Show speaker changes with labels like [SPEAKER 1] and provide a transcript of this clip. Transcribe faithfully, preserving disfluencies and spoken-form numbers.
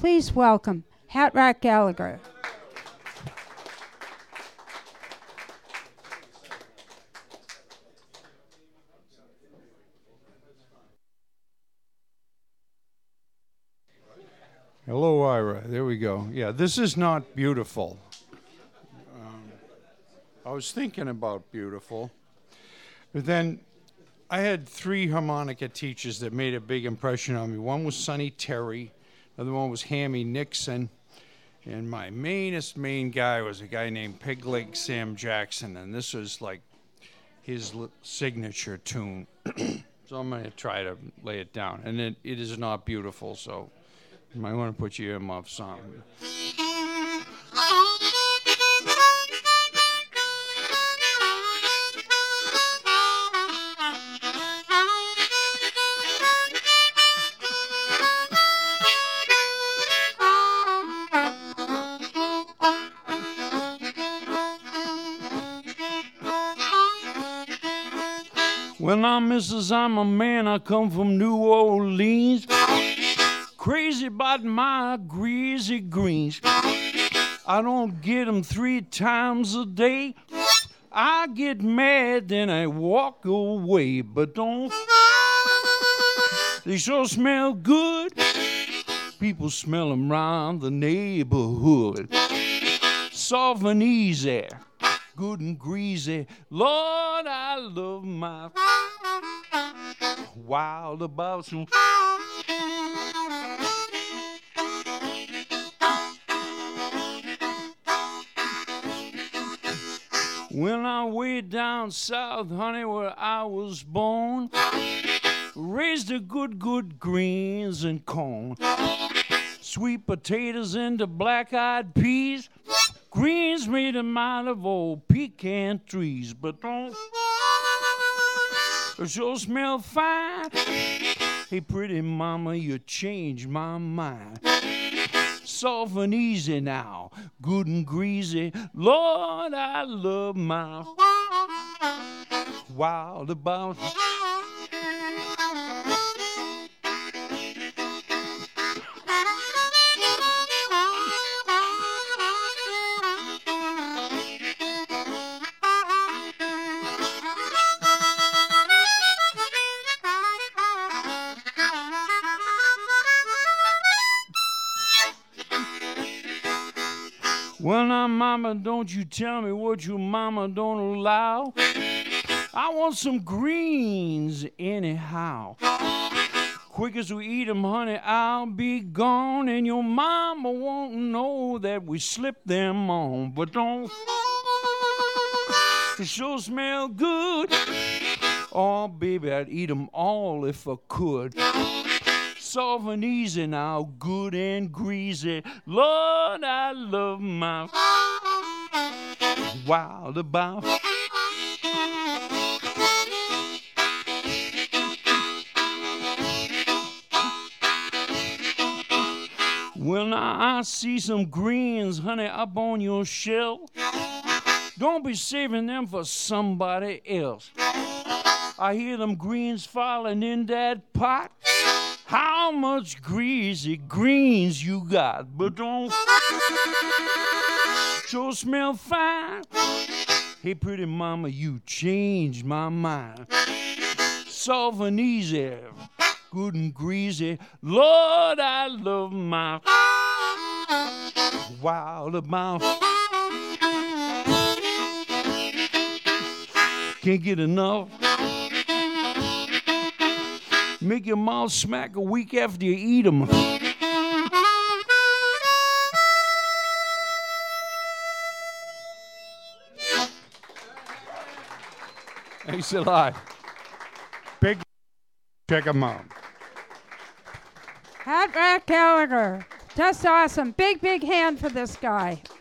[SPEAKER 1] Please welcome Hat Rat Gallagher.
[SPEAKER 2] Hello, Ira. There we go. Yeah, this is not beautiful. Um, I was thinking about beautiful, but then I had three harmonica teachers that made a big impression on me. One was Sonny Terry, another one was Hammy Nixon, and my mainest main guy was a guy named Peg Leg Sam Jackson, and this was like his li- signature tune. So I'm going to try to lay it down, and it, it is not beautiful, so you might want to put your earmuffs on. Well, now, missus, I'm a man. I come from New Orleans. Crazy about my greasy greens. I don't get 'em three times a day. I get mad, then I walk away. But don't they sure smell good? People smell 'em round the neighborhood. Soft and easy, good and greasy. Lord, I love my wild about some. When I way down south, honey, where I was born, raised the good, good greens and corn, sweet potatoes into black-eyed peas, greens made 'em out of old pecan trees. But don't it sure smell fine? Hey, pretty mama, you changed my mind. Soft and easy now, good and greasy. Lord, I love my wild about. Well, now, mama, don't you tell me what your mama don't allow. I want some greens anyhow. Quick as we eat 'em, honey, I'll be gone, and your mama won't know that we slipped them on. But don't they sure smell good? Oh, baby, I'd eat 'em all if I could. Soft and easy now, good and greasy. Lord, I love my wild about. Well, now I see some greens, honey, up on your shelf. Don't be saving them for somebody else. I hear them greens falling in that pot. How much greasy greens you got? But don't sure smell fine. Hey, pretty mama, you changed my mind. Soft and easy, good and greasy. Lord, I love my wild about. Can't get enough. Make your mouth smack a week after you eat 'em. Thanks a lot. Big, check 'em out.
[SPEAKER 1] Hat Rat Gallagher. Just awesome. Big, big hand for this guy.